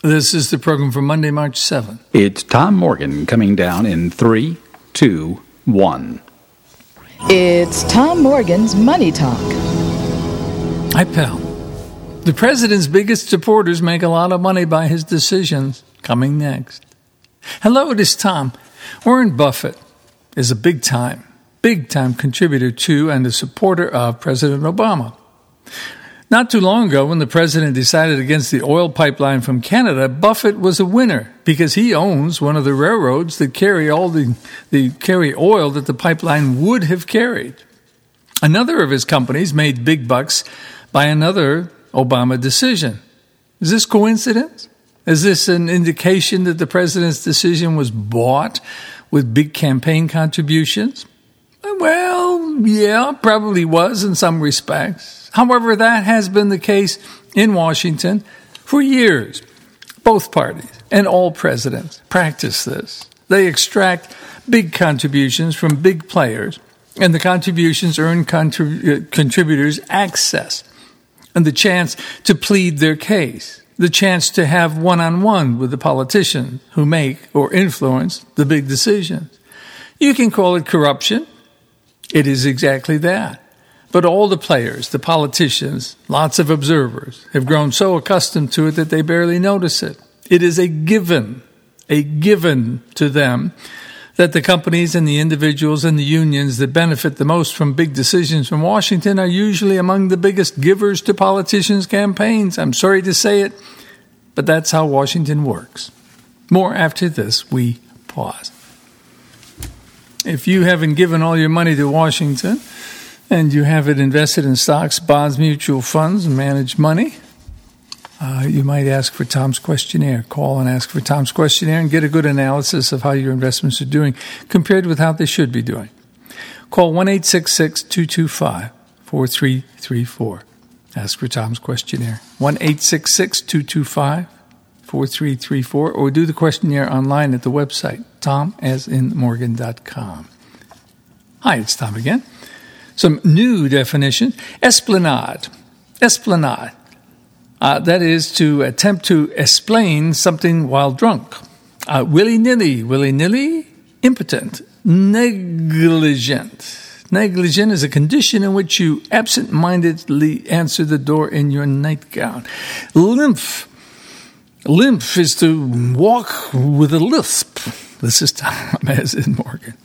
This is the program for Monday, March 7th. It's Tom Morgan coming down in 3, 2, 1. It's Tom Morgan's Money Talk. Hi, pal. The president's biggest supporters make a lot of money by his decisions. Coming next. Hello, it is Tom. Warren Buffett is a big-time contributor to and a supporter of President Obama. Not too long ago, when the president decided against the oil pipeline from Canada, Buffett was a winner because he owns one of the railroads that carry carry oil that the pipeline would have carried. Another of his companies made big bucks by another Obama decision. Is this coincidence? Is this an indication that the president's decision was bought with big campaign contributions? Well, yeah, probably was in some respects. However, that has been the case in Washington for years. Both parties and all presidents practice this. They extract big contributions from big players, and the contributions earn contributors access and the chance to plead their case, the chance to have one-on-one with the politicians who make or influence the big decisions. You can call it corruption. It is exactly that. But all the players, the politicians, lots of observers have grown so accustomed to it that they barely notice it. It is a given to them that the companies and the individuals and the unions that benefit the most from big decisions from Washington are usually among the biggest givers to politicians' campaigns. I'm sorry to say it, but that's how Washington works. More after this, we pause. If you haven't given all your money to Washington, and you have it invested in stocks, bonds, mutual funds, and managed money, you might ask for Tom's questionnaire. Call and ask for Tom's questionnaire and get a good analysis of how your investments are doing compared with how they should be doing. Call 1-866-225-4334. Ask for Tom's questionnaire. 1-866-225-4334, or do the questionnaire online at the website, tomasinmorgan.com. Hi, it's Tom again. Some new definition. Esplanade. That is to attempt to explain something while drunk. Willy-nilly, impotent. Negligent. Negligent is a condition in which you absent-mindedly answer the door in your nightgown. Limp is to walk with a lisp. This is Tom as in Morgan.